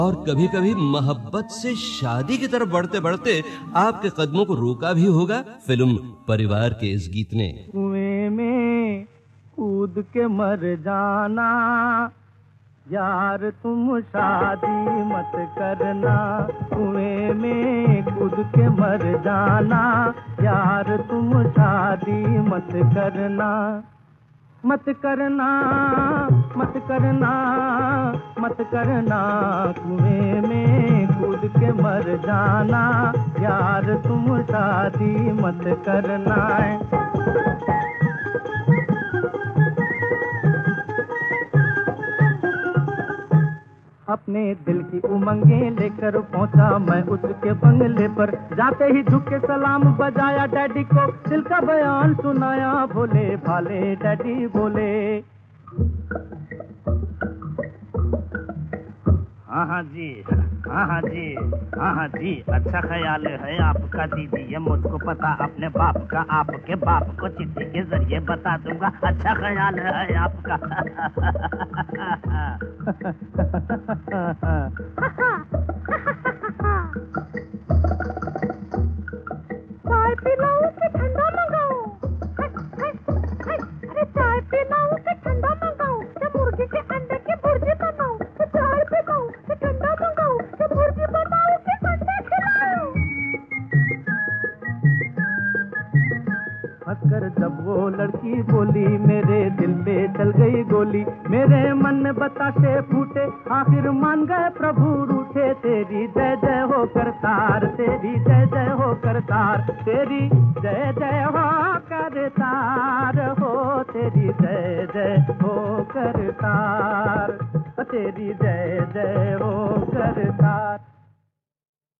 और कभी कभी मोहब्बत से शादी की तरफ बढ़ते बढ़ते आपके कदमों को रोका भी होगा फिल्म परिवार के इस गीत ने। कुएं में कूद के मर जाना यार तुम शादी मत करना, कुएं में कूद के मर जाना यार तुम शादी मत करना। मत करना मत करना मत करना, कुएं में कूद के मर जाना यार तुम शादी मत करना। अपने दिल की उमंगे लेकर पहुंचा मैं उसके बंगले पर, जाते ही झुक के सलाम बजाया डैडी को, दिल का बयान सुनाया भोले भाले डैडी बोले। हाँ जी, हाँ जी, हाँ जी, अच्छा ख्याल है आपका दीदी, ये मुझको पता अपने बाप का, आपके बाप को चिट्ठी के जरिए बता दूंगा। अच्छा ख्याल है आपका। चाय पिलाऊं कि ठंडा मंगाऊं? अरे चाय पिलाऊं कि ठंडा मंगाऊं? क्या मुर्गी के अंडे की भुर्जी बनाऊं? चाय पिलाऊं कि ठंडा मंगाऊं? क्या भुर्जी बनाऊं कि अंडे खिलाऊं? हंसकर जब वो लड़की बोली मेरे दिल पे चल गई गोली, मेरे मन में बतासे फूटे आखिर मान गए प्रभु रूठे। तेरी जय जय हो करतार, तेरी जय जय हो करतार, तेरी जय जय हो करतार हो, तेरी जय जय हो करतार, तेरी जय जय